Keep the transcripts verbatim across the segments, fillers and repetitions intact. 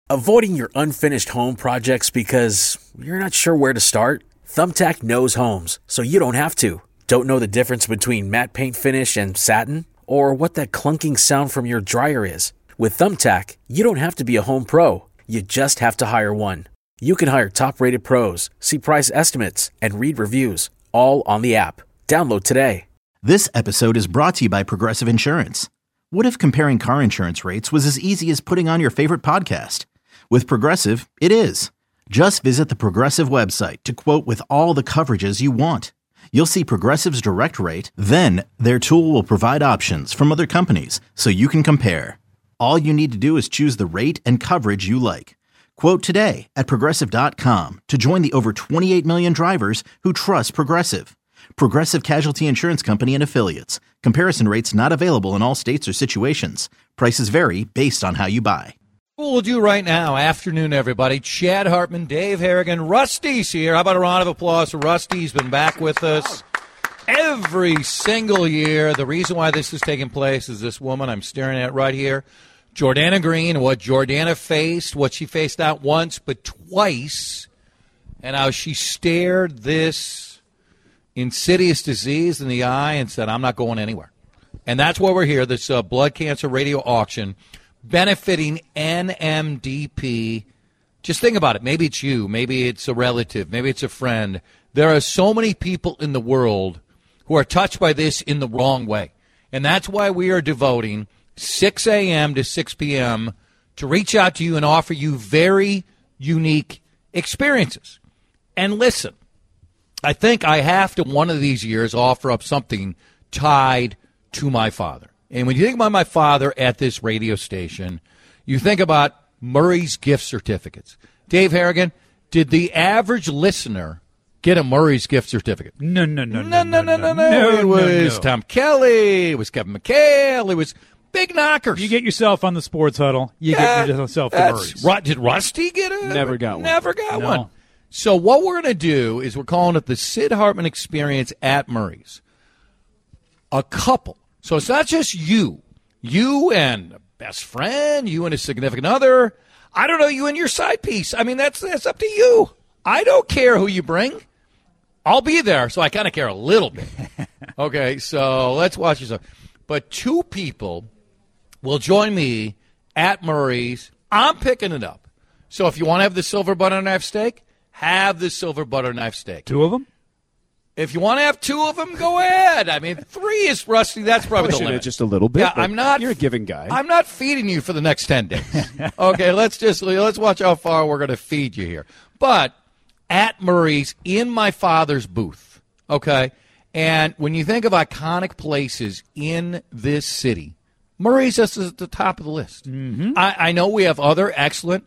Avoiding your unfinished home projects because you're not sure where to start? Thumbtack knows homes, so you don't have to. Don't know the difference between matte paint finish and satin? Or what that clunking sound from your dryer is? With Thumbtack, you don't have to be a home pro. You just have to hire one. You can hire top-rated pros, see price estimates, and read reviews, all on the app. Download today. This episode is brought to you by Progressive Insurance. What if comparing car insurance rates was as easy as putting on your favorite podcast? With Progressive, it is. Just visit the Progressive website to quote with all the coverages you want. You'll see Progressive's direct rate, then their tool will provide options from other companies so you can compare. All you need to do is choose the rate and coverage you like. Quote today at Progressive dot com to join the over twenty-eight million drivers who trust Progressive. Progressive Casualty Insurance Company and Affiliates. Comparison rates not available in all states or situations. Prices vary based on how you buy. What we'll do right now, afternoon, everybody. Chad Hartman, Dave Harrigan, Rusty's here. How about a round of applause for Rusty? He's been back with us every single year. The reason why this is taking place is this woman I'm staring at right here, Jordana Green, what Jordana faced, what she faced not once but twice, and how she stared this insidious disease in the eye and said, I'm not going anywhere. And that's why we're here, this uh, blood cancer radio auction, benefiting N M D P. Just think about it. Maybe it's you. Maybe it's a relative. Maybe it's a friend. There are so many people in the world who are touched by this in the wrong way. And that's why we are devoting six a.m. to six p.m. to reach out to you and offer you very unique experiences. And listen, I think I have to one of these years offer up something tied to my father. And when you think about my father at this radio station, you think about Murray's gift certificates. Dave Harrigan, did the average listener get a Murray's gift certificate? No, no, no, no, no, no, no, no. no. It was Tom Kelly. It was Kevin McHale. It was big knockers. You get yourself on the sports huddle. You yeah, get yourself the Murray's. Ru- did Rusty get it? Never got one. Never got no. one. So what we're going to do is we're calling it the Sid Hartman Experience at Murray's. A couple. So it's not just you, you and a best friend, you and a significant other. I don't know, you and your side piece. I mean, that's that's up to you. I don't care who you bring. I'll be there, so I kind of care a little bit. Okay, so let's watch this. But two people will join me at Murray's. I'm picking it up. So if you want to have the silver butter knife steak, have the silver butter knife steak. Two of them? If you want to have two of them, go ahead. I mean, three is Rusty. That's probably the limit. Just a little bit. Yeah, I'm not. You're a giving guy. I'm not feeding you for the next ten days. Okay, let's just let's watch how far we're going to feed you here. But at Murray's, in my father's booth. Okay, and when you think of iconic places in this city, Murray's is at the top of the list. Mm-hmm. I, I know we have other excellent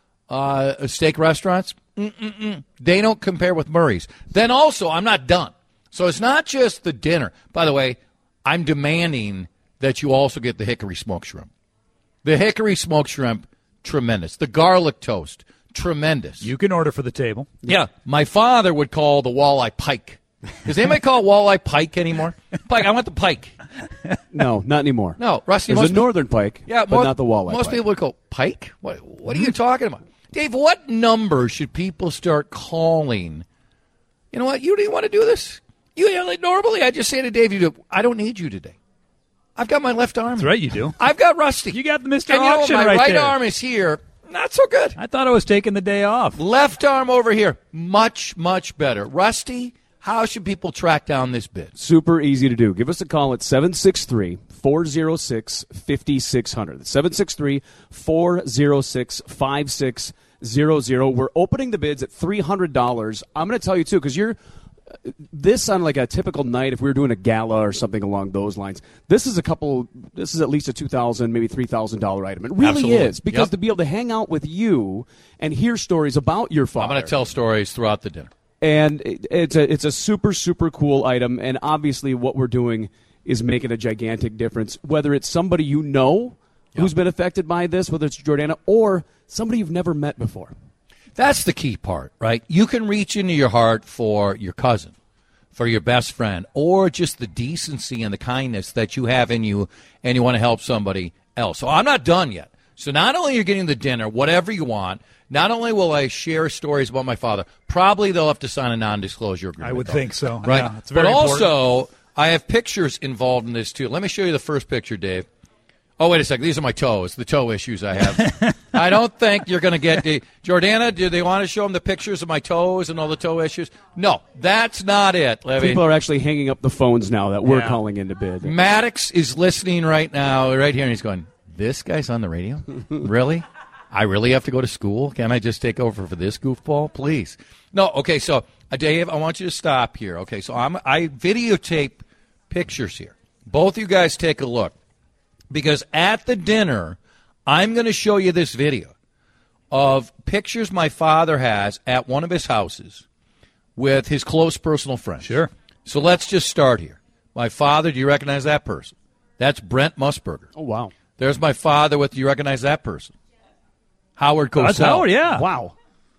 uh, steak restaurants. Mm-mm-mm. They don't compare with Murray's. Then also, I'm not done. So it's not just the dinner. By the way, I'm demanding that you also get the hickory smoked shrimp. The hickory smoked shrimp, tremendous. The garlic toast, tremendous. You can order for the table. Yeah. My father would call the walleye pike. Does anybody call it walleye pike anymore? Pike. I want the pike. No, not anymore. No, Rusty. There's most a northern pike, yeah, but most, not the walleye Most pike. people would go, pike? What, what are you talking about? Dave, what number should people start calling? You know what? You don't even want to do this. You know, like normally I just say to Dave, you do, I don't need you today. I've got my left arm. That's right, you do. I've got Rusty. You got the Mister And you know what? Auction My right right there. arm is here. Not so good. I thought I was taking the day off. Left arm over here. Much, much better. Rusty, how should people track down this bid? Super easy to do. Give us a call at seven six three, four oh six, five six zero zero. seven six three, four oh six, five six zero zero. We're opening the bids at three hundred dollars. I'm going to tell you, too, because you're this on like a typical night, if we were doing a gala or something along those lines, this is a couple, this is at least a two thousand dollars, maybe three thousand dollars item. It really Absolutely. is, because Yep. to be able to hang out with you and hear stories about your father. I'm going to tell stories throughout the dinner. And it- it's a, it's a super, super cool item, and obviously what we're doing is making a gigantic difference, whether it's somebody you know who's been affected by this, whether it's Jordana, or somebody you've never met before. That's the key part, right? You can reach into your heart for your cousin, for your best friend, or just the decency and the kindness that you have in you, and you want to help somebody else. So I'm not done yet. So not only are you getting the dinner, whatever you want, not only will I share stories about my father, probably they'll have to sign a non-disclosure agreement. I would though. think so. Right? Yeah, it's very but important. also, I have pictures involved in this, too. Let me show you the first picture, Dave. Oh, wait a second. These are my toes, the toe issues I have. I don't think you're going to get the – Jordana, do they want to show them the pictures of my toes and all the toe issues? No, that's not it. I mean, People are actually hanging up the phones now that we're Yeah. calling into bid. Maddox is listening right now, right here, and he's going, this guy's on the radio? Really? I really have to go to school? Can I just take over for this goofball? Please. No, okay, so, uh, Dave, I want you to stop here. Okay, so I'm, I videotape pictures here. Both you guys take a look. Because at the dinner, I'm going to show you this video of pictures my father has at one of his houses with his close personal friends. Sure. So let's just start here. My father, do you recognize that person? That's Brent Musburger. Oh, wow. There's my father with, do you recognize that person? Howard Cosell. That's Howard, yeah. Wow.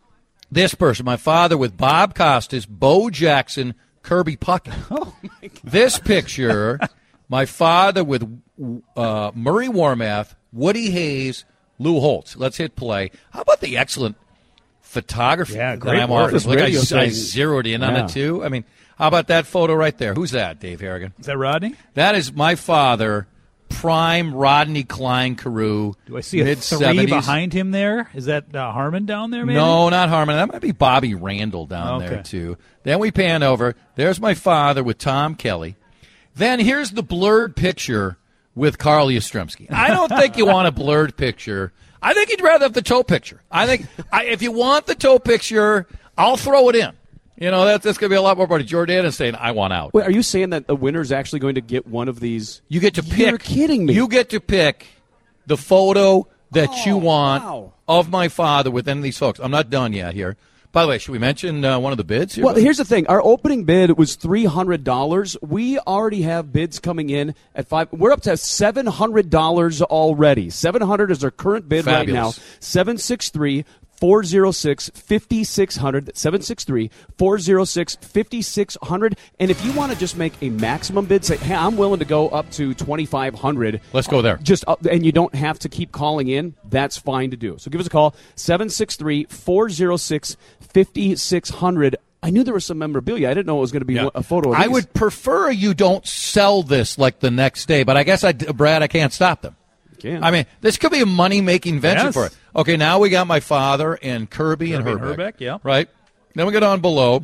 This person, my father with Bob Costas, Bo Jackson, Kirby Puckett. Oh, my God. This picture, my father with uh, Murray Warmath, Woody Hayes, Lou Holtz. Let's hit play. How about the excellent photography Yeah, that great I'm work. offering? This Like I, radio I thing. zeroed in on Yeah. it, too. I mean, how about that photo right there? Who's that, Dave Harrigan? Is that Rodney? That is my father, prime Rodney Klein Carew. Do I see a mid three seventies. behind him there? Is that uh, Harmon down there, maybe? No, not Harmon. That might be Bobby Randall down Okay. there, too. Then we pan over. There's my father with Tom Kelly. Then here's the blurred picture with Carl Yastrzemski. I don't think you want a blurred picture. I think you'd rather have the toe picture. I think I, if you want the toe picture, I'll throw it in. You know, that, that's going to be a lot more party. Jordan is saying, I want out. Wait, are you saying that the winner's actually going to get one of these? You get to pick. You're kidding me. You get to pick the photo that Oh, you want wow. of my father with any of these folks. I'm not done yet here. By the way, should we mention uh, one of the bids here? Well, here's the thing. Our opening bid was three hundred dollars. We already have bids coming in at five. We're up to seven hundred dollars already. seven hundred dollars is our current bid Fabulous. right now. seven six three, four oh six, five six zero zero. That's seven six three, four oh six, five six zero zero. And if you want to just make a maximum bid, say, hey, I'm willing to go up to twenty-five hundred dollars. Let's go there. Just up, and you don't have to keep calling in. That's fine to do. So give us a call, seven six three, four oh six, five six zero zero. I knew there was some memorabilia. I didn't know it was going to be Yeah. a photo of I these. would prefer you don't sell this like the next day, but I guess, I, Brad, I can't stop them. Can. I mean, this could be a money-making venture Yes. for it. Okay, now we got my father and Kirby, and Kirby and Herbeck. Herbeck, yeah. Right? Then we get on below.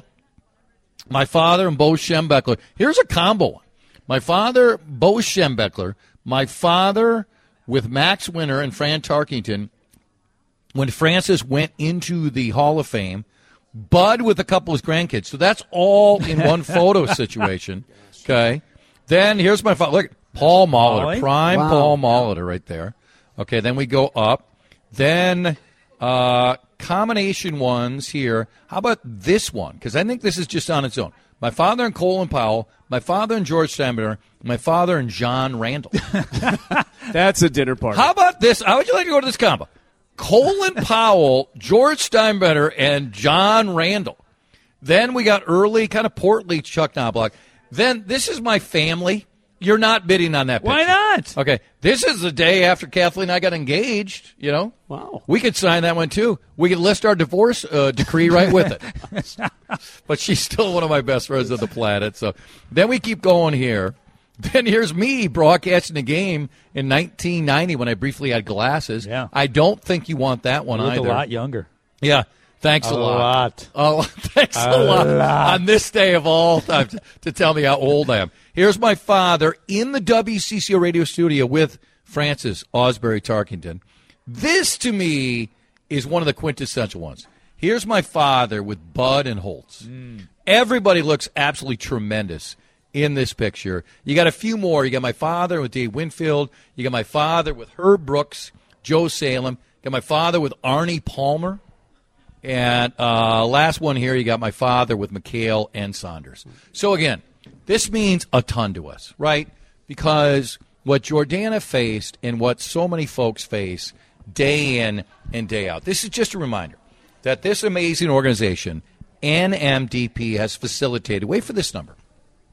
My father and Bo Schembechler. Here's a combo one. My father, Bo Schembechler. My father with Max Winter and Fran Tarkington when Francis went into the Hall of Fame. Bud with a couple of his grandkids. So that's all in one photo situation. Okay. Then here's my father. Look, Paul Molitor. Molly? Prime Wow. Paul Molitor right there. Okay, then we go up. Then uh, combination ones here. How about this one? Because I think this is just on its own. My father and Colin Powell. My father and George Steinbrenner. My father and John Randall. That's a dinner party. How about this? How would you like to go to this combo? Colin Powell, George Steinbrenner, and John Randall. Then we got early, kind of portly Chuck Knobloch. Then this is my family. You're not bidding on that picture. Why not? Okay, this is the day after Kathleen and I got engaged, you know. Wow. We could sign that one, too. We could list our divorce uh, decree right with it. But she's still one of my best friends on the planet. So then we keep going here. Then here's me broadcasting a game in nineteen ninety when I briefly had glasses. Yeah. I don't think you want that one You look either. a lot younger. Yeah. Thanks a, A lot. lot. Oh, thanks a, A lot. lot. On this day of all time to, to tell me how old I am. Here's my father in the W C C O radio studio with Francis Osbury Tarkington. This, to me, is one of the quintessential ones. Here's my father with Bud and Holtz. Mm. Everybody looks absolutely tremendous in this picture. You got a few more. You got my father with Dave Winfield. You got my father with Herb Brooks, Joe Salem. You got my father with Arnie Palmer. And uh, last one here, you got my father with McHale and Saunders. So, again, this means a ton to us, right? Because what Jordana faced and what so many folks face day in and day out. This is just a reminder that this amazing organization, N M D P, has facilitated, wait for this number,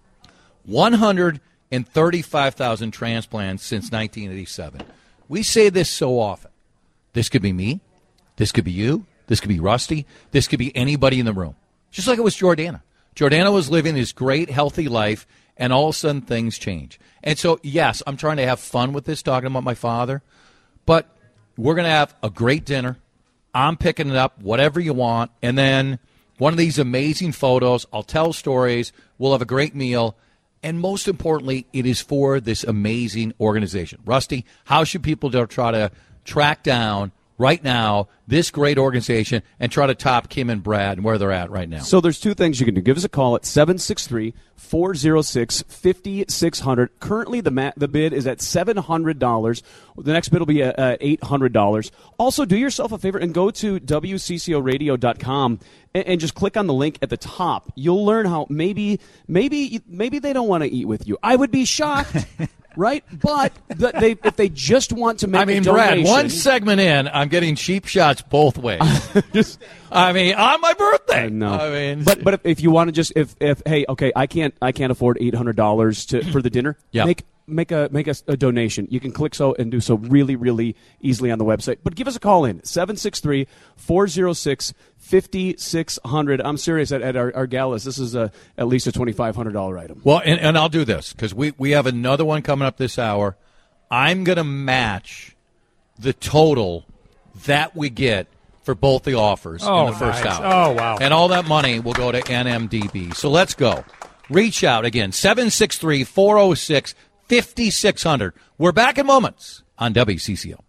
one hundred thirty-five thousand transplants since nineteen eighty-seven. We say this so often, This could be me. This could be you. This could be Rusty. This could be anybody in the room. Just like it was Jordana. Jordana was living this great, healthy life, and all of a sudden things change. And so, yes, I'm trying to have fun with this, talking about my father, but we're going to have a great dinner. I'm picking it up, whatever you want, and then one of these amazing photos. I'll tell stories. We'll have a great meal. And most importantly, it is for this amazing organization. Rusty, how should people try to track down right now this great organization and try to top Kim and Brad and where they're at right now? So there's two things you can do. Give us a call at seven six three, four oh six, five six zero zero. Currently, the ma- the bid is at seven hundred dollars. The next bid will be at uh, eight hundred dollars. Also, do yourself a favor and go to W C C O radio dot com and, and just click on the link at the top. You'll learn how maybe maybe maybe they don't want to eat with you. I would be shocked. Right, but the, they, if they just want to make I mean, a donation, Brad, one segment in, I'm getting cheap shots both ways. just, I mean, on my birthday. No, I mean, but but if, if you want to just if if hey, okay, I can't I can't afford eight hundred dollars to for the dinner. Yeah. Make make a make a, a donation. You can click so and do so really really easily on the website. But give us a call in seven six three, four oh six, five six zero zero. I'm serious. At, at our, our galas, this is a at least a twenty-five hundred dollars item. Well, and, and I'll do this because we we have another one coming up this hour. I'm going to match the total that we get for both the offers Oh, in the first nice. hour. Oh, wow. And all that money will go to N M D B. So let's go. Reach out again, seven six three, four oh six, five six zero zero. We're back in moments on W C C O.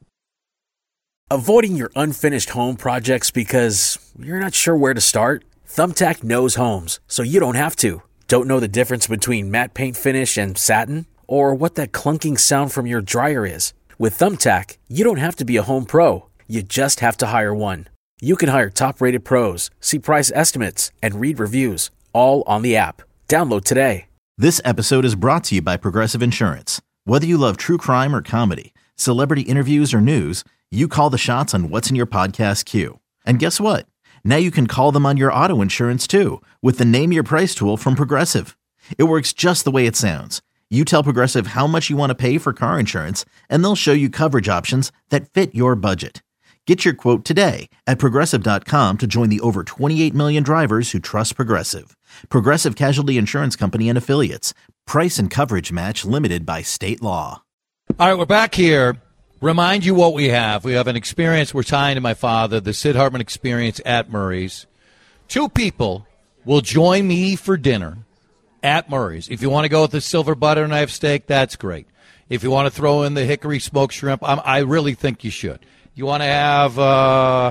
Avoiding your unfinished home projects because you're not sure where to start? Thumbtack knows homes, so you don't have to. Don't know the difference between matte paint finish and satin? Or what that clunking sound from your dryer is? With Thumbtack, you don't have to be a home pro. You just have to hire one. You can hire top-rated pros, see price estimates, and read reviews, all on the app. Download today. This episode is brought to you by Progressive Insurance. Whether you love true crime or comedy, celebrity interviews or news, you call the shots on what's in your podcast queue. And guess what? Now you can call them on your auto insurance too with the Name Your Price tool from Progressive. It works just the way it sounds. You tell Progressive how much you want to pay for car insurance, and they'll show you coverage options that fit your budget. Get your quote today at Progressive dot com to join the over twenty-eight million drivers who trust Progressive. Progressive Casualty Insurance Company and Affiliates. Price and coverage match limited by state law. All right, we're back here. Remind you what we have. We have an experience we're tying to my father, the Sid Hartman experience at Murray's. Two people will join me for dinner at Murray's. If you want to go with the silver butter knife steak, that's great. If you want to throw in the hickory smoked shrimp, I'm, I really think you should. You want to have, uh,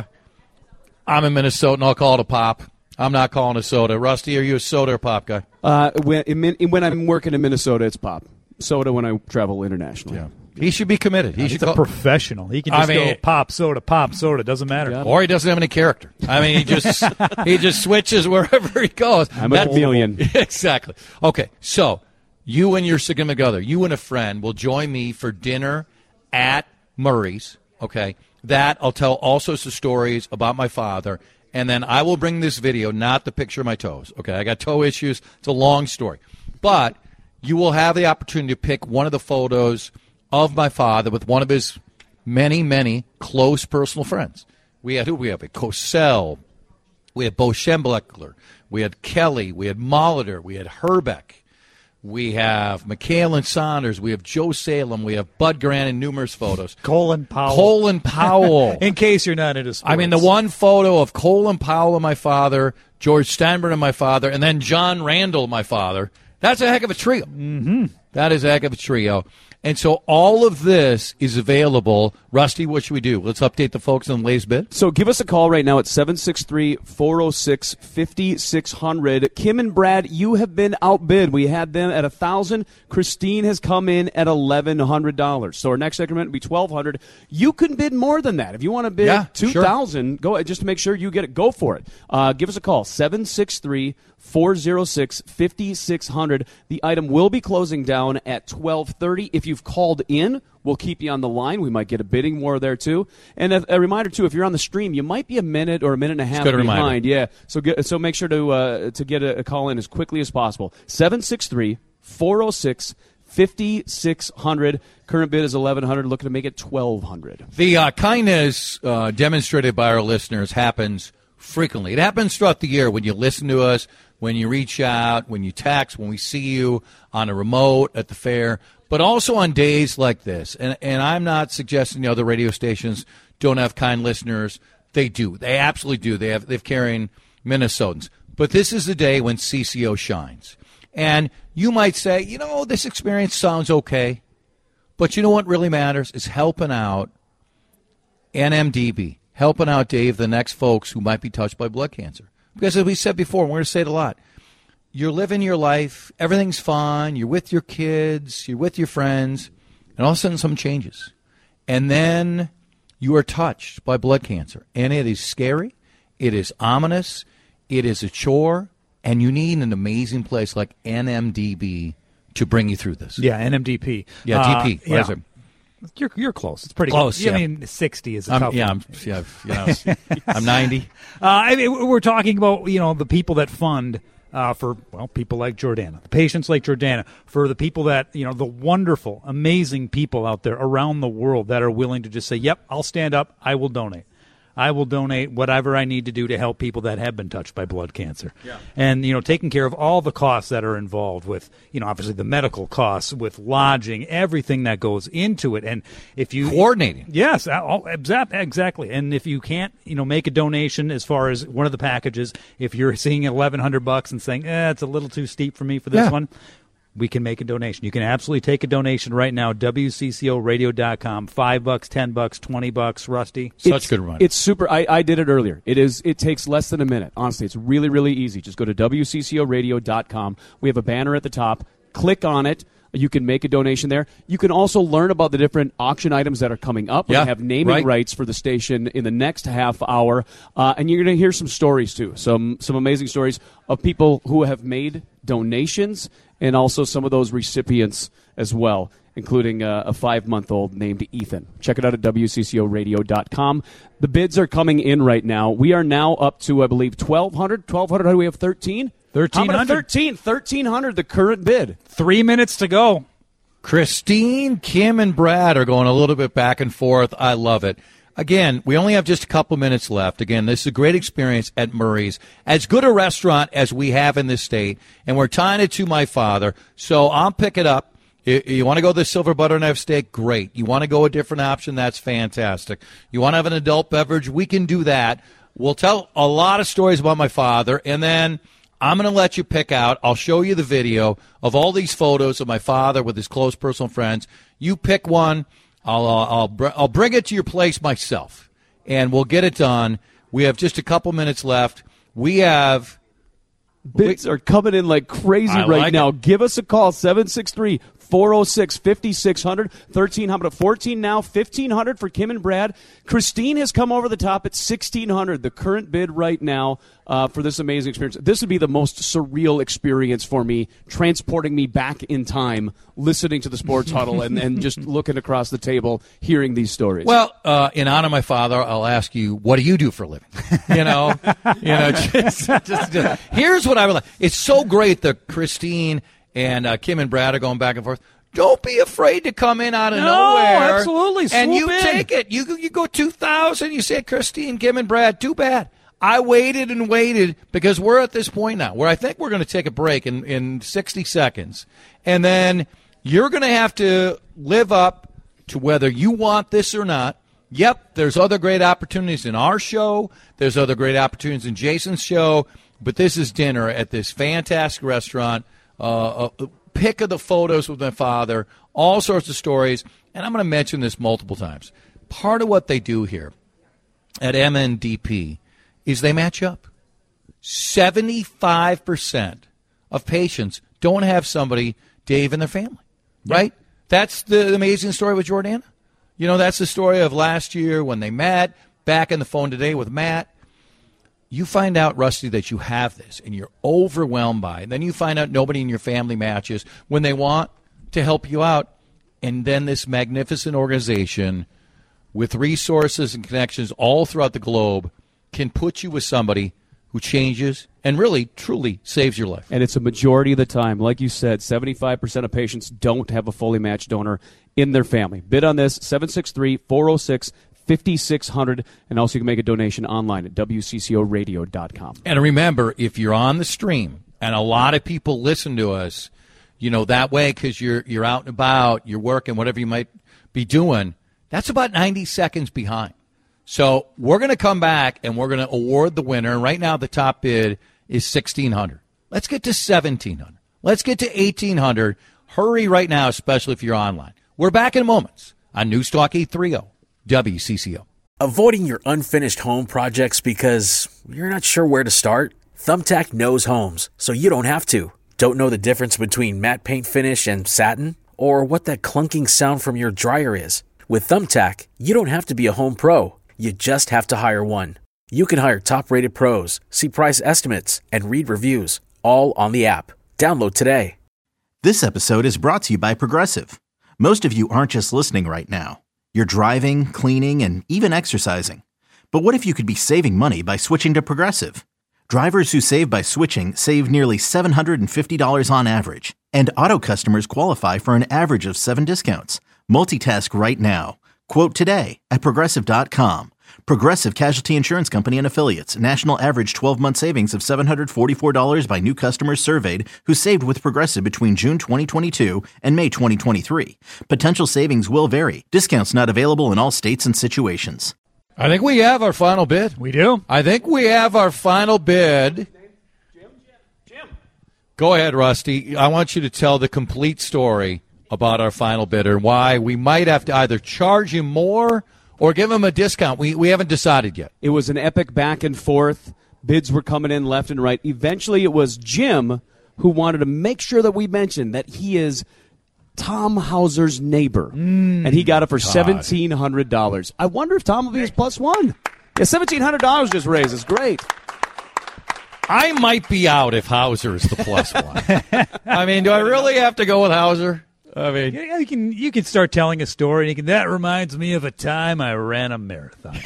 I'm in Minnesota, and I'll call it a pop. I'm not calling it a soda. Rusty, are you a soda or pop guy? Uh, when, in, when I'm working in Minnesota, it's pop. Soda when I travel internationally. Yeah. He should be committed. He He's should a call, professional. He can just I mean, go pop, soda, pop, soda. Doesn't matter. Yeah. or he doesn't have any character. I mean, he just he just switches wherever he goes. I'm a chameleon. Exactly. Okay, so you and your significant other, you and a friend will join me for dinner at Murray's, okay? That I'll tell all sorts of stories about my father, and then I will bring this video, not the picture of my toes, okay? I got toe issues. It's a long story. But you will have the opportunity to pick one of the photos of my father with one of his many, many close personal friends. We had who? We have a Cosell. We had Bo Schembechler. We had Kelly. We had Molitor. We had Herbeck. We have McHale and Saunders. We have Joe Salem. We have Bud Grant in numerous photos. Colin Powell. Colin Powell. In case you're not into sports. I mean, the one photo of Colin Powell and my father, George Steinbrenner and my father, and then John Randall, my father. That's a heck of a trio. Mm-hmm. That is a heck of a trio. And so all of this is available. Rusty, what should we do? Let's update the folks on Lay's bid. So give us a call right now at seven six three, four oh six, five six zero zero. Kim and Brad, you have been outbid. We had them at one thousand dollars. Christine has come in at eleven hundred dollars. So our next increment will be twelve hundred dollars. You can bid more than that. If you want to bid yeah, two thousand dollars, sure. Go just to make sure you get it. Go for it. Uh, give us a call, seven six three, four oh six, five six zero zero. The item will be closing down at twelve thirty. If you've called in, we'll keep you on the line. We might get a bidding war there, too. And a, a reminder, too, if you're on the stream, you might be a minute or a minute and a half behind. Reminder. Yeah, so get, so make sure to uh, to get a, a call in as quickly as possible. seven six three, four oh six, fifty-six hundred. Current bid is eleven hundred. Looking to make it twelve hundred. The uh, kindness uh, demonstrated by our listeners happens frequently. It happens throughout the year when you listen to us, when you reach out, when you text, when we see you on a remote at the fair, but also on days like this. And, and I'm not suggesting the other radio stations don't have kind listeners. They do. They absolutely do. They have, they've carrying Minnesotans. But this is the day when C C O shines. And you might say, you know, this experience sounds okay. But you know what really matters is helping out N M D B, helping out, Dave, the next folks who might be touched by blood cancer. Because as we said before, and we're going to say it a lot, you're living your life, everything's fine, you're with your kids, you're with your friends, and all of a sudden something changes. And then you are touched by blood cancer. And it is scary, it is ominous, it is a chore, and you need an amazing place like N M D B to bring you through this. Yeah, N M D P. Yeah, D P. Uh, yeah. You're you're close. It's pretty close. close. Yeah. I mean, sixty is a I'm, tough yeah, one. I'm, yeah, you know, I'm ninety. Uh, I mean, we're talking about, you know, the people that fund uh, for, well, people like Jordana, the patients like Jordana, for the people that, you know, the wonderful, amazing people out there around the world that are willing to just say, yep, I'll stand up, I will donate. I will donate whatever I need to do to help people that have been touched by blood cancer. Yeah. And, you know, taking care of all the costs that are involved with, you know, obviously the medical costs, with lodging, everything that goes into it. And if you... Coordinating. Yes, exactly. And if you can't, you know, make a donation as far as one of the packages, if you're seeing eleven hundred bucks and saying, eh, it's a little too steep for me for this yeah. one, we can make a donation. You can absolutely take a donation right now, W C C O radio dot com. Five bucks, ten bucks, twenty bucks, Rusty. Such it's, good reminder. It's super. I, I did it earlier. It is. It takes less than a minute. Honestly, it's really, really easy. Just go to W C C O radio dot com. We have a banner at the top. Click on it. You can make a donation there. You can also learn about the different auction items that are coming up. Yeah, we have naming right. rights for the station in the next half hour. Uh, and you're going to hear some stories, too. Some, some amazing stories of people who have made donations and also some of those recipients as well, including uh, a five-month-old named Ethan. Check it out at W C C O radio dot com. The bids are coming in right now. We are now up to, I believe, twelve hundred. twelve hundred, how do we have, thirteen? thirteen hundred. How about thirteen? thirteen hundred, the current bid. Three minutes to go. Christine, Kim, and Brad are going a little bit back and forth. I love it. Again, we only have just a couple minutes left. Again, this is a great experience at Murray's. As good a restaurant as we have in this state, and we're tying it to my father, so I'll pick it up. You, you want to go the silver butter knife steak? Great. You want to go a different option? That's fantastic. You want to have an adult beverage? We can do that. We'll tell a lot of stories about my father, and then I'm going to let you pick out. I'll show you the video of all these photos of my father with his close personal friends. You pick one. I'll, uh, I'll, br- I'll bring it to your place myself, and we'll get it done. We have just a couple minutes left. We have... Bids we, are coming in like crazy I right like now. it. Give us a call, seven six three, four oh six, five six zero zero. thirteen hundred, fourteen now, fifteen hundred for Kim and Brad. Christine has come over the top at sixteen hundred, the current bid right now uh, for this amazing experience. This would be the most surreal experience for me, transporting me back in time, listening to the Sports Huddle and, and just looking across the table, hearing these stories. Well, uh, in honor of my father, I'll ask you, what do you do for a living? You know, you know. Just, just, just, here's what I would like. It's so great that Christine and uh, Kim and Brad are going back and forth. Don't be afraid to come in out of no, nowhere. Absolutely, and you in. take it. You you go two thousand. You say Christine, Kim, and Brad. Too bad. I waited and waited because we're at this point now where I think we're going to take a break in, in sixty seconds, and then you're going to have to live up to whether you want this or not. Yep, there's other great opportunities in our show. There's other great opportunities in Jason's show. But this is dinner at this fantastic restaurant. Uh, a pick of the photos with my father, all sorts of stories. And I'm going to mention this multiple times. Part of what they do here at M N D P is they match up. seventy-five percent of patients don't have somebody, Dave, in their family, right? Yeah. That's the amazing story with Jordana. You know, that's the story of last year when they met, back on the phone today with Matt. You find out, Rusty, that you have this, and you're overwhelmed by it. Then you find out nobody in your family matches when they want to help you out. And then this magnificent organization with resources and connections all throughout the globe can put you with somebody who changes and really, truly saves your life. And it's a majority of the time. Like you said, seventy-five percent of patients don't have a fully matched donor in their family. Bid on this, seven six three, four oh six, five six zero zero, and also you can make a donation online at W C C O radio dot com. And remember, if you're on the stream, and a lot of people listen to us, you know, that way because you're, you're out and about, you're working, whatever you might be doing, that's about ninety seconds behind. So we're going to come back, and we're going to award the winner. And right now the top bid is sixteen hundred dollars. Let's get to seventeen hundred dollars. Let's get to eighteen hundred dollars. Hurry right now, especially if you're online. We're back in moments on News Talk eight thirty W C C O. Avoiding your unfinished home projects because you're not sure where to start? Thumbtack knows homes, so you don't have to. Don't know the difference between matte paint finish and satin? Or what that clunking sound from your dryer is? With Thumbtack, you don't have to be a home pro. You just have to hire one. You can hire top-rated pros, see price estimates, and read reviews, all on the app. Download today. This episode is brought to you by Progressive. Most of you aren't just listening right now. You're driving, cleaning, and even exercising. But what if you could be saving money by switching to Progressive? Drivers who save by switching save nearly seven hundred fifty dollars on average. And auto customers qualify for an average of seven discounts. Multitask right now. Quote today at Progressive dot com. Progressive Casualty Insurance Company and Affiliates. National average twelve-month savings of seven hundred forty-four dollars by new customers surveyed who saved with Progressive between June twenty twenty-two and May twenty twenty-three. Potential savings will vary. Discounts not available in all states and situations. I think we have our final bid. We do? I think we have our final bid. Jim, Jim, Jim. Go ahead, Rusty. I want you to tell the complete story about our final bidder and why we might have to either charge him more or give him a discount. We we haven't decided yet. It was an epic back and forth. Bids were coming in left and right. Eventually, it was Jim who wanted to make sure that we mentioned that he is Tom Hauser's neighbor, mm, and he got it for seventeen hundred dollars. I wonder if Tom will be his plus one. Yeah, seventeen hundred dollars just raised. It's great. I might be out if Hauser is the plus one. I mean, do I really have to go with Hauser? I mean, yeah, you can you can start telling a story. And you can, that reminds me of a time I ran a marathon.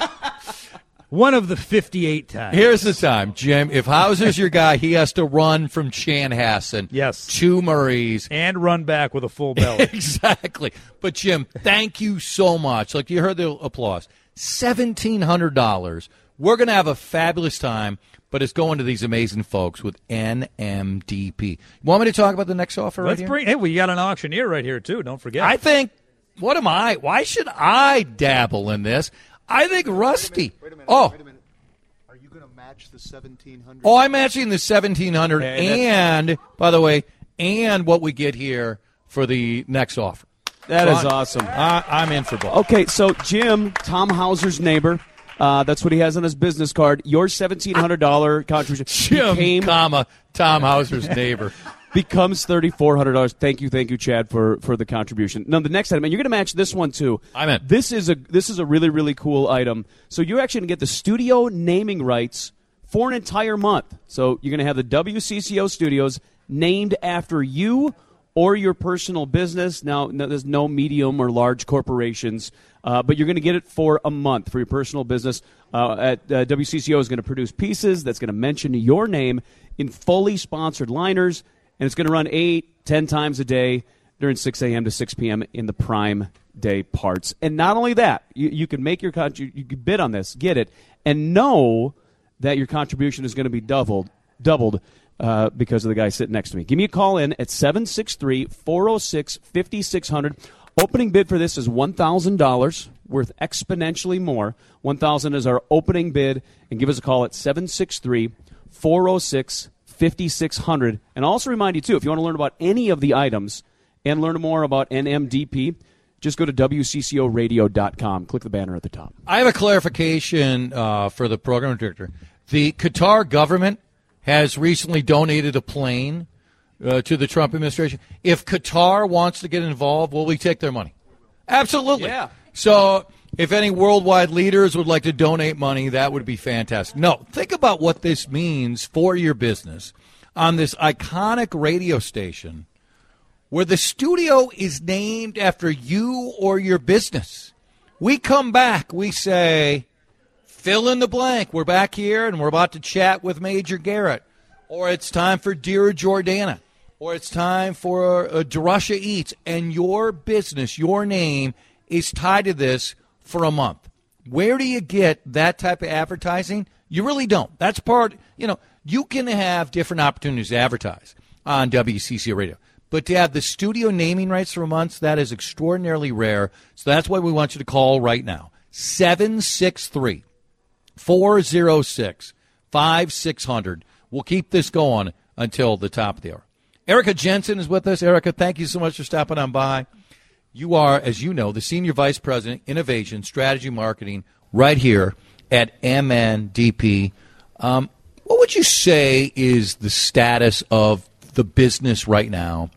One of the fifty-eight times. Here's the time, Jim. If Hauser's your guy, he has to run from Chanhassen yes. to Murray's. And run back with a full belly. Exactly. But, Jim, thank you so much. Like, you heard the applause. seventeen hundred dollars. We're going to have a fabulous time, but it's going to these amazing folks with N M D P. You want me to talk about the next offer Let's right here? bring, hey, we got an auctioneer right here, too. Don't forget. I think, what am I? Why should I dabble in this? I think Rusty. Wait a minute. Wait a minute, oh, wait a minute. Are you going to match the seventeen hundred? Oh, I'm matching the seventeen hundred, and, and by the way, and what we get here for the next offer. That so is I'm, awesome. I, I'm in for both. Okay, so Jim, Tom Hauser's neighbor. Uh, that's what he has on his business card. Your seventeen hundred dollars contribution Jim, became, comma, Tom Hauser's neighbor. becomes thirty-four hundred dollars. Thank you, thank you, Chad, for, for the contribution. Now, the next item, and you're going to match this one, too. I'm in. This is a, this is a really, really cool item. So you're actually going to get the studio naming rights for an entire month. So you're going to have the W C C O studios named after you or your personal business. Now, no, there's no medium or large corporations, uh, but you're going to get it for a month for your personal business. Uh, at uh, W C C O is going to produce pieces that's going to mention your name in fully sponsored liners, and it's going to run eight, ten times a day during six a.m. to six p.m. in the prime day parts. And not only that, you, you can make your con- you, you can bid on this, get it, and know that your contribution is going to be doubled, doubled. Uh, because of the guy sitting next to me. Give me a call in at seven six three, four oh six, five six zero zero. Opening bid for this is one thousand dollars, worth exponentially more. one thousand dollars is our opening bid, and give us a call at seven six three, four oh six, five six zero zero. And I'll also remind you, too, if you want to learn about any of the items and learn more about N M D P, just go to W C C O radio dot com. Click the banner at the top. I have a clarification uh, for the program director. The Qatar government has recently donated a plane uh, to the Trump administration. If Qatar wants to get involved, will we take their money? Absolutely. Yeah. So if any worldwide leaders would like to donate money, that would be fantastic. No, think about what this means for your business on this iconic radio station where the studio is named after you or your business. We come back, we say, fill in the blank. We're back here, and we're about to chat with Major Garrett. Or it's time for Dear Jordana. Or it's time for uh, Darusha Eats. And your business, your name, is tied to this for a month. Where do you get that type of advertising? You really don't. That's part, you know, you can have different opportunities to advertise on W C C Radio. But to have the studio naming rights for months, that is extraordinarily rare. So that's why we want you to call right now. seven six three, four oh six, five six zero zero. We'll keep this going until the top of the hour. Erica Jensen is with us. Erica, thank you so much for stopping on by. You are, as you know, the Senior Vice President, Innovation, Strategy, Marketing, right here at M N D P. Um, what would you say is the status of the business right now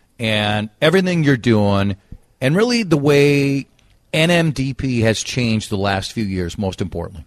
and everything you're doing, and really the way N M D P has changed the last few years, most importantly?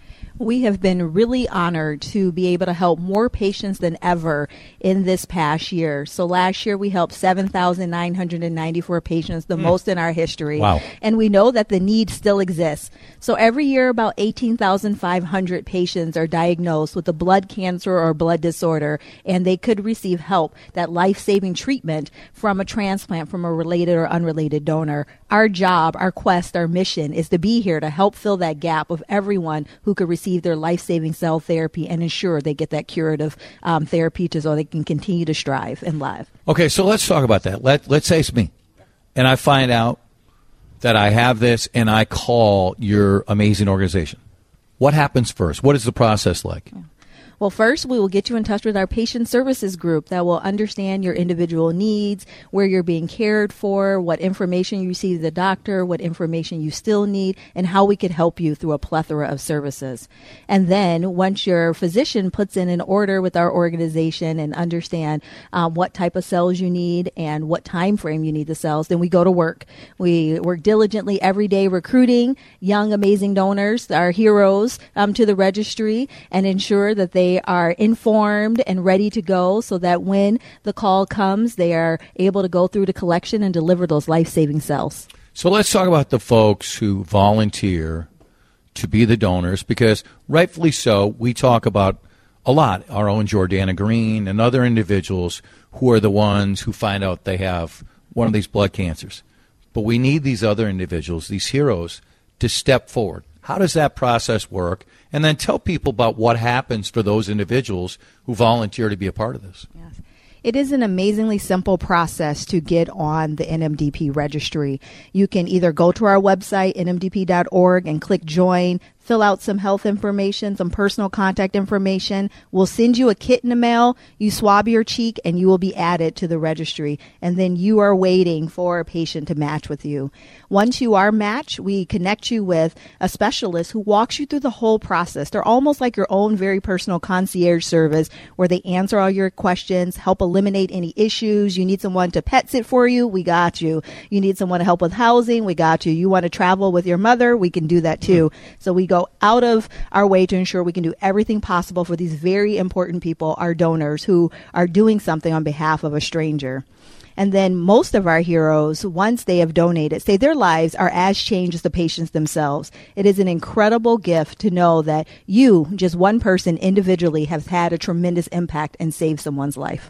We have been really honored to be able to help more patients than ever in this past year. So last year we helped seven thousand nine hundred ninety-four patients, the mm. most in our history. Wow. And we know that the need still exists. So every year about eighteen thousand five hundred patients are diagnosed with a blood cancer or blood disorder, and they could receive help, that life-saving treatment from a transplant from a related or unrelated donor. Our job, our quest, our mission is to be here to help fill that gap of everyone who could receive their life-saving cell therapy and ensure they get that curative um, therapy to so they can continue to strive and live. Okay, so let's talk about that. Let, let's say it's me, and I find out that I have this, and I call your amazing organization. What happens first? What is the process like? Yeah. Well, first, we will get you in touch with our patient services group that will understand your individual needs, where you're being cared for, what information you receive the doctor, what information you still need, and how we could help you through a plethora of services. And then once your physician puts in an order with our organization and understand um, what type of cells you need and what time frame you need the cells, then we go to work. We work diligently every day recruiting young, amazing donors, our heroes, um, to the registry, and ensure that they are informed and ready to go so that when the call comes, they are able to go through the collection and deliver those life-saving cells. So let's talk about the folks who volunteer to be the donors, because rightfully so, we talk about a lot our own Jordana Green and other individuals who are the ones who find out they have one of these blood cancers. But we need these other individuals, these heroes, to step forward. How does that process work? And then tell people about what happens for those individuals who volunteer to be a part of this. Yes. It is an amazingly simple process to get on the N M D P registry. You can either go to our website, N M D P dot org, and click join, fill out some health information, some personal contact information. We'll send you a kit in the mail. You swab your cheek and you will be added to the registry. And then you are waiting for a patient to match with you. Once you are matched, we connect you with a specialist who walks you through the whole process. They're almost like your own very personal concierge service where they answer all your questions, help eliminate any issues. You need someone to pet sit for you? We got you. You need someone to help with housing? We got you. You want to travel with your mother? We can do that too. So we go out of our way to ensure we can do everything possible for these very important people, our donors, who are doing something on behalf of a stranger. And then most of our heroes, once they have donated, say their lives are as changed as the patients themselves. It is an incredible gift to know that you, just one person individually, have had a tremendous impact and saved someone's life.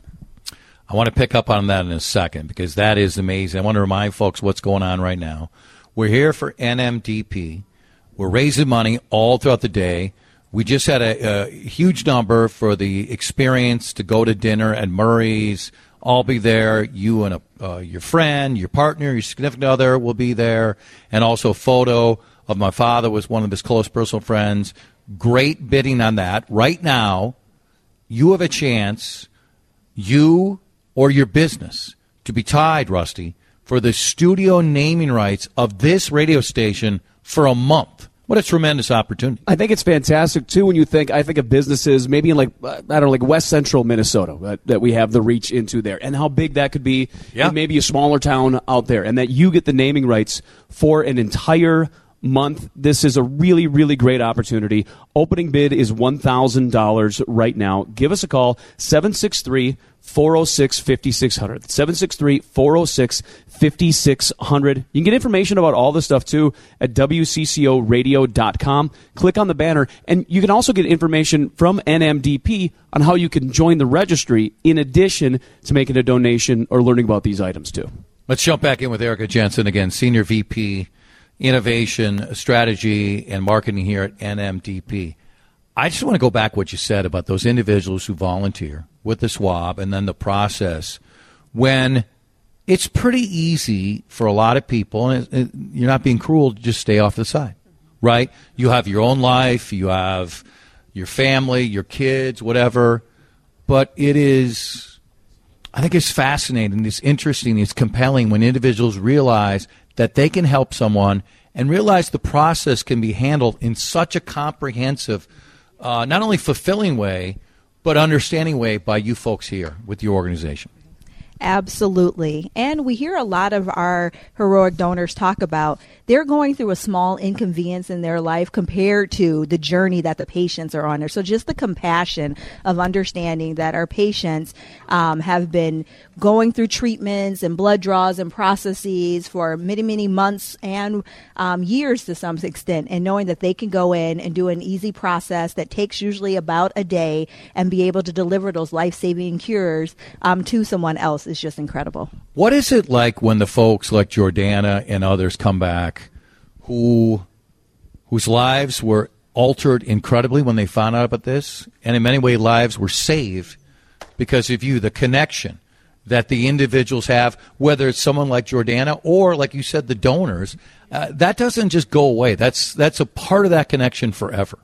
I want to pick up on that in a second because that is amazing. I want to remind folks what's going on right now. We're here for N M D P. We're raising money all throughout the day. We just had a, a huge number for the experience to go to dinner at Murray's. I'll be there. You and a, uh, your friend, your partner, your significant other will be there. And also a photo of my father was one of his close personal friends. Great bidding on that. Right now, you have a chance, you or your business, to be tied, Rusty, for the studio naming rights of this radio station for a month. What a tremendous opportunity. I think it's fantastic, too, when you think, I think of businesses maybe in, like, I don't know, like West Central Minnesota, that, that we have the reach into there, and how big that could be yeah. in maybe a smaller town out there, and that you get the naming rights for an entire month. This is a really, really great opportunity. Opening bid is one thousand dollars right now. Give us a call, seven six three, four oh six, five six zero zero. seven six three, four oh six, five six zero zero. You can get information about all this stuff, too, at W C C O radio dot com. Click on the banner, and you can also get information from N M D P on how you can join the registry in addition to making a donation or learning about these items, too. Let's jump back in with Erica Jensen again, Senior V P, Innovation, Strategy, and Marketing here at N M D P. I just want to go back what you said about those individuals who volunteer with the swab and then the process when it's pretty easy for a lot of people, and it, it, you're not being cruel, to just stay off the side, right? You have your own life, you have your family, your kids, whatever, but it is, I think it's fascinating, it's interesting, it's compelling when individuals realize that they can help someone and realize the process can be handled in such a comprehensive, uh, not only fulfilling way, but understanding way by you folks here with your organization. Absolutely. And we hear a lot of our heroic donors talk about they're going through a small inconvenience in their life compared to the journey that the patients are on there. So just the compassion of understanding that our patients um, have been going through treatments and blood draws and processes for many, many months and um, years to some extent, and knowing that they can go in and do an easy process that takes usually about a day and be able to deliver those life-saving cures um, to someone else is just incredible. What is it like when the folks like Jordana and others come back who whose lives were altered incredibly when they found out about this, and in many ways lives were saved because of you, the connection that the individuals have, whether it's someone like Jordana or, like you said, the donors, uh, that doesn't just go away. That's that's a part of that connection forever.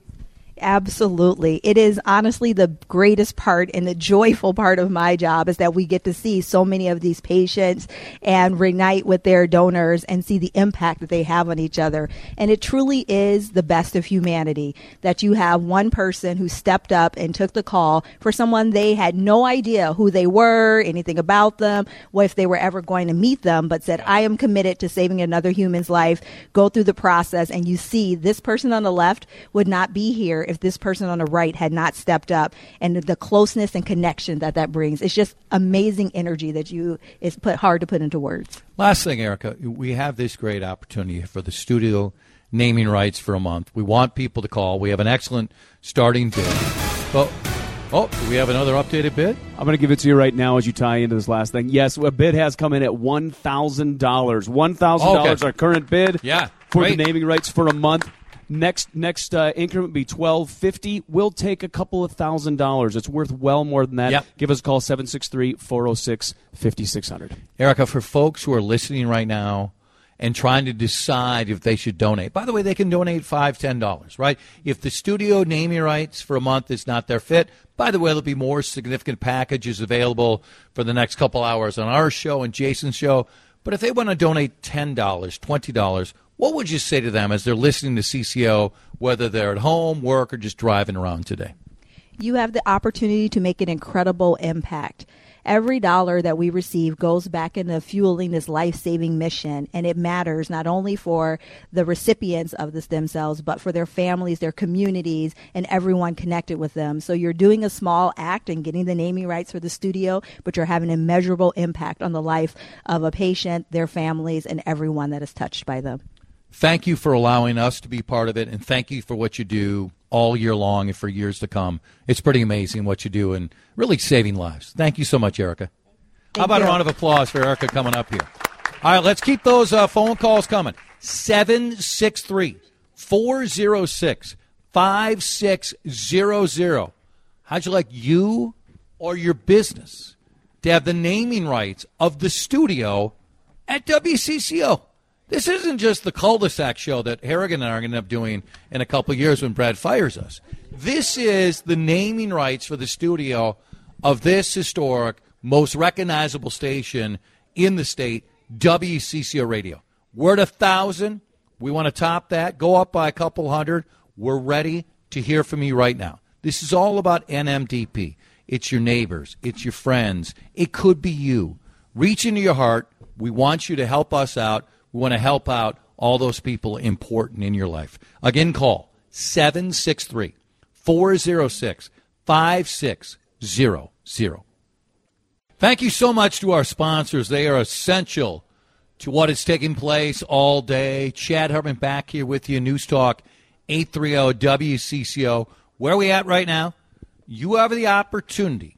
Absolutely. It is honestly the greatest part and the joyful part of my job is that we get to see so many of these patients and reunite with their donors and see the impact that they have on each other. And it truly is the best of humanity that you have one person who stepped up and took the call for someone they had no idea who they were, anything about them, what if they were ever going to meet them, but said, I am committed to saving another human's life, go through the process, and you see this person on the left would not be here if this person on the right had not stepped up, and the closeness and connection that that brings. It's just amazing energy that you is put hard to put into words. Last thing, Erica, we have this great opportunity for the studio naming rights for a month. We want people to call. We have an excellent starting bid. But, oh, do we have another updated bid? I'm going to give it to you right now as you tie into this last thing. Yes, a bid has come in at one thousand dollars. one thousand dollars Okay. our current bid Yeah, for great. the naming rights for a month. Next next uh, increment will be twelve fifty. We'll take a couple of thousand dollars. It's worth well more than that. Yep. Give us a call, seven six three, four oh six, five six zero zero. Erica, for folks who are listening right now and trying to decide if they should donate, by the way, they can donate five dollars, ten dollars, right? If the studio naming rights for a month is not their fit, by the way, there'll be more significant packages available for the next couple hours on our show and Jason's show. But if they want to donate ten dollars, twenty dollars, what would you say to them as they're listening to C C O, whether they're at home, work, or just driving around today? You have the opportunity to make an incredible impact. Every dollar that we receive goes back into fueling this life-saving mission, and it matters not only for the recipients of the stem cells, but for their families, their communities, and everyone connected with them. So you're doing a small act and getting the naming rights for the studio, but you're having a measurable impact on the life of a patient, their families, and everyone that is touched by them. Thank you for allowing us to be part of it, and thank you for what you do all year long and for years to come. It's pretty amazing what you do and really saving lives. Thank you so much, Erica. Thank How about you. a round of applause for Erica coming up here? All right, let's keep those uh, phone calls coming. seven six three, four oh six, five six zero zero. How'd you like you or your business to have the naming rights of the studio at W C C O? This isn't just the cul-de-sac show that Harrigan and I are going to end up doing in a couple of years when Brad fires us. This is the naming rights for the studio of this historic, most recognizable station in the state, W C C O Radio. We're at a thousand. We want to top that. Go up by a couple hundred. We're ready to hear from you right now. This is all about N M D P. It's your neighbors. It's your friends. It could be you. Reach into your heart. We want you to help us out. We want to help out all those people important in your life. Again, call seven six three, four oh six, five six zero zero. Thank you so much to our sponsors. They are essential to what is taking place all day. Chad Hartman back here with you, News Talk eight thirty W C C O. Where are we at right now? You have the opportunity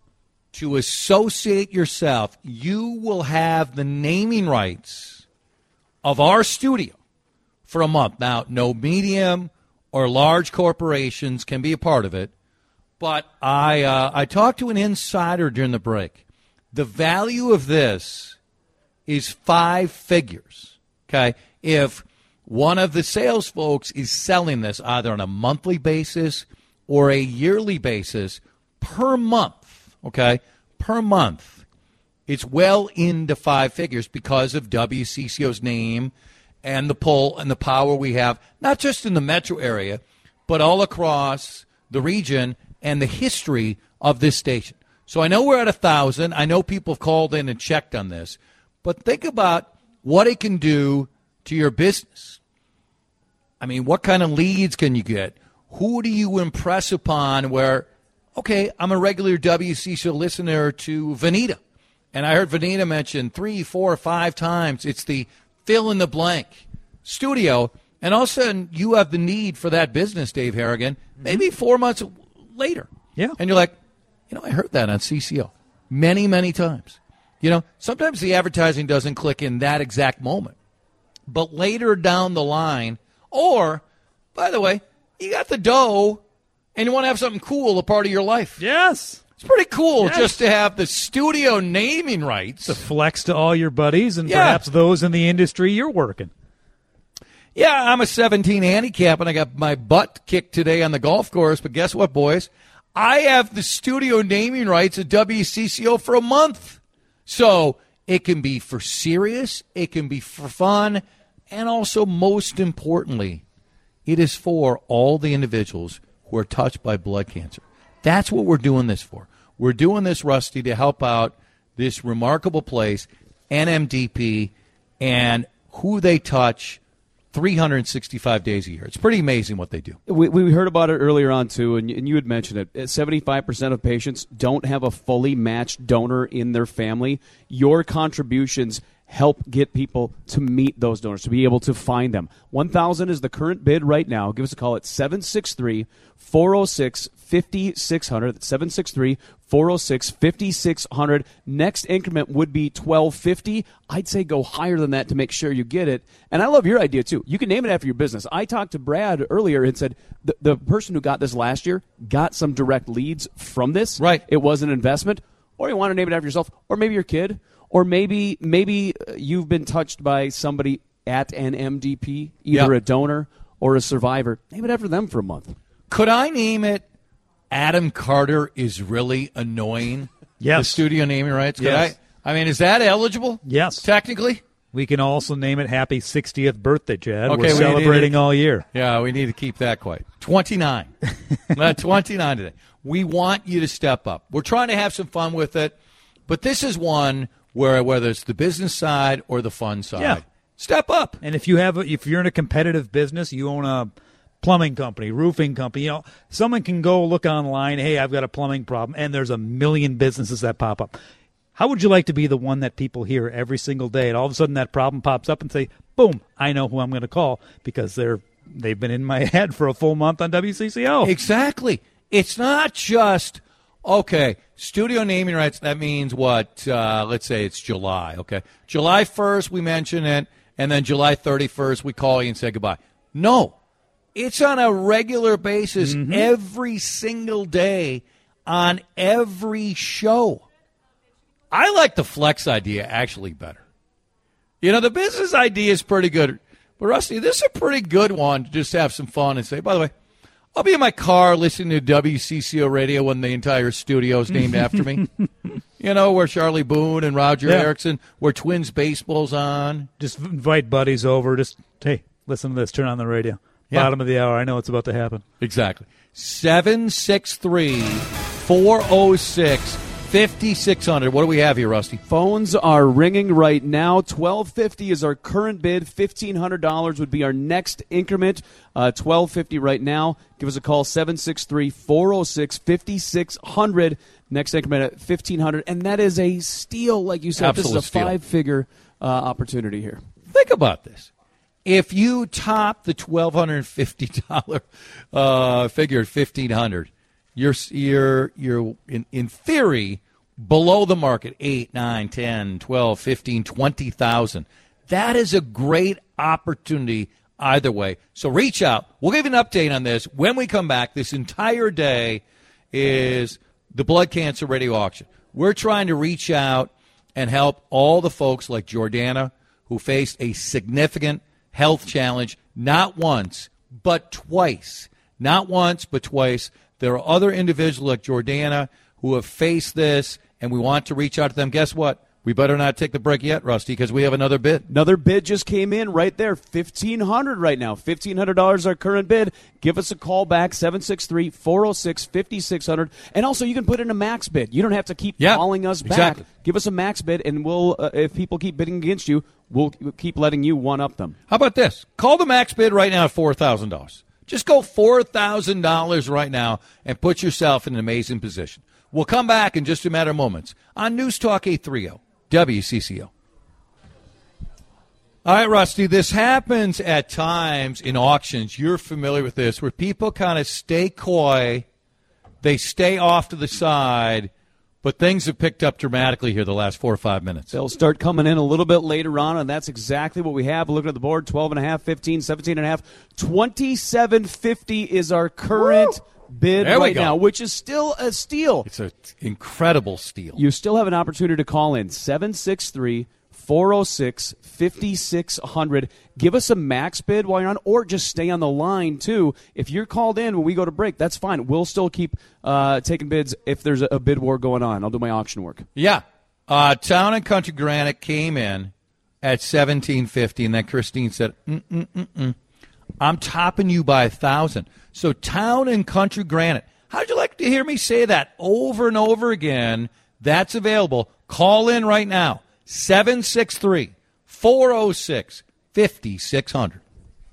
to associate yourself. You will have the naming rights of our studio for a month. Now, no medium or large corporations can be a part of it, but I uh, I talked to an insider during the break. The value of this is five figures, okay? If one of the sales folks is selling this either on a monthly basis or a yearly basis per month, okay, per month, it's well into five figures because of W C C O's name and the pull and the power we have, not just in the metro area, but all across the region and the history of this station. So I know we're at a thousand. I know people have called in and checked on this, but think about what it can do to your business. I mean, what kind of leads can you get? Who do you impress upon where, okay, I'm a regular W C C O listener to Vanita, and I heard Vanita mention three, four, five times. It's the fill-in-the-blank studio, and all of a sudden you have the need for that business, Dave Harrigan, maybe four months later. Yeah. And you're like, you know, I heard that on C C O many, many times. You know, sometimes the advertising doesn't click in that exact moment. But later down the line, or, by the way, you got the dough and you want to have something cool a part of your life. Yes. It's pretty cool Yes. just to have the studio naming rights. To flex to all your buddies and Yeah. perhaps those in the industry you're working. Yeah, I'm a seventeen handicap, and I got my butt kicked today on the golf course. But guess what, boys? I have the studio naming rights at W C C O for a month. So it can be for serious, it can be for fun, and also, most importantly, it is for all the individuals who are touched by blood cancer. That's what we're doing this for. We're doing this, Rusty, to help out this remarkable place, N M D P, and who they touch three hundred sixty-five days a year. It's pretty amazing what they do. We, we heard about it earlier on, too, and, and you had mentioned it. seventy-five percent of patients don't have a fully matched donor in their family. Your contributions help get people to meet those donors, to be able to find them. one thousand is the current bid right now. Give us a call at seven six three, four oh six, five six zero zero. That's seven six three, four oh six, five six zero zero. Next increment would be twelve fifty. I'd say go higher than that to make sure you get it. And I love your idea, too. You can name it after your business. I talked to Brad earlier and said the, the person who got this last year got some direct leads from this. Right. It was an investment. Or you want to name it after yourself, or maybe your kid. Or maybe maybe you've been touched by somebody at an M D P, either Yep. a donor or a survivor. Name it after them for a month. Could I name it Adam Carter is really annoying? Yes. The studio naming rights? Could Yes. I? I mean, is that eligible? Yes. Technically? We can also name it Happy sixtieth Birthday, Chad. Okay, We're we celebrating need it. all year. Yeah, we need to keep that quiet. twenty-nine. Uh, twenty-nine today. We want you to step up. We're trying to have some fun with it, but this is one where whether it's the business side or the fun side, Yeah. step up. And if you have, a, if you're in a competitive business, you own a plumbing company, roofing company, you know, someone can go look online. Hey, I've got a plumbing problem, and there's a million businesses that pop up. How would you like to be the one that people hear every single day, and all of a sudden that problem pops up and say, "Boom! I know who I'm going to call because they're they've been in my head for a full month on W C C O." Exactly. It's not just. Okay, studio naming rights, that means what? Uh, let's say it's July, okay? July first, we mention it, and then July thirty-first, we call you and say goodbye. No, it's on a regular basis Mm-hmm. every single day on every show. I like the flex idea actually better. You know, the business idea is pretty good. But, Rusty, this is a pretty good one to just have some fun and say, by the way, I'll be in my car listening to W C C O radio when the entire studio is named after me. You know, where Charlie Boone and Roger Yeah. Erickson, where Twins baseball's on. Just invite buddies over. Just, hey, listen to this. Turn on the radio. Yeah. Bottom of the hour. I know what's about to happen. Exactly. seven six three, four oh six, fifty-six hundred. What do we have here, Rusty? Phones are ringing right now. twelve fifty is our current bid. fifteen hundred dollars would be our next increment. Uh, twelve fifty right now. Give us a call, seven six three, four oh six, five six zero zero. Next increment at fifteen hundred dollars. And that is a steal, like you said. Absolute this is a steal. five-figure uh, opportunity here. Think about this. If you top the twelve fifty dollars uh, figure at fifteen hundred dollars, you're, you're, you're in, in theory, below the market, eight, nine, ten, twelve, fifteen, twenty thousand. That is a great opportunity either way. So reach out. We'll give you an update on this when we come back. This entire day is the Blood Cancer Radio Auction. We're trying to reach out and help all the folks like Jordana who faced a significant health challenge, not once, but twice. Not once, but twice. There are other individuals like Jordana who have faced this, and we want to reach out to them. Guess what? We better not take the break yet, Rusty, because we have another bid. Another bid just came in right there, fifteen hundred dollars right now. fifteen hundred dollars our current bid. Give us a call back, seven six three, four oh six, five six zero zero. And also, you can put in a max bid. You don't have to keep yeah, calling us back. Exactly. Give us a max bid, and we'll uh, if people keep bidding against you, we'll keep letting you one-up them. How about this? Call the max bid right now at four thousand dollars. Just go four thousand dollars right now and put yourself in an amazing position. We'll come back in just a matter of moments on News Talk eight thirty W C C O. All right, Rusty, this happens at times in auctions. You're familiar with this, where people kind of stay coy, they stay off to the side, but things have picked up dramatically here the last four or five minutes. They'll start coming in a little bit later on, and that's exactly what we have. Looking at the board, twelve and a half, fifteen, seventeen and a half, twenty-seven fifty is our current Woo! bid there right now, which is still a steal. It's an incredible steal. You still have an opportunity to call in, seven six three, four oh six, five six zero zero. Give us a max bid while you're on, or just stay on the line, too. If you're called in when we go to break, that's fine. We'll still keep uh, taking bids if there's a, a bid war going on. I'll do my auction work. Yeah. Uh, Town and Country Granite came in at seventeen fifty, and then Christine said, mm-mm-mm-mm. I'm topping you by a thousand. So Town and Country Granite. How'd you like to hear me say that over and over again? That's available. Call in right now. seven six three, four oh six, five six zero zero.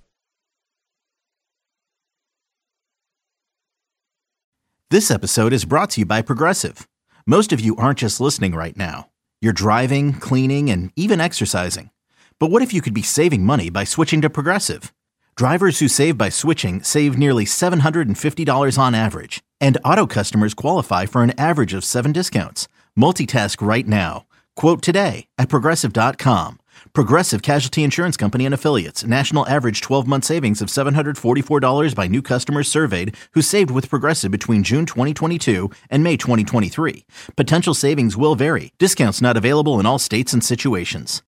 This episode is brought to you by Progressive. Most of you aren't just listening right now. You're driving, cleaning, and even exercising. But what if you could be saving money by switching to Progressive? Drivers who save by switching save nearly seven hundred fifty dollars on average. And auto customers qualify for an average of seven discounts. Multitask right now. Quote today at Progressive dot com. Progressive Casualty Insurance Company and Affiliates. National average twelve-month savings of seven hundred forty-four dollars by new customers surveyed who saved with Progressive between June twenty twenty-two and May twenty twenty-three. Potential savings will vary. Discounts not available in all states and situations.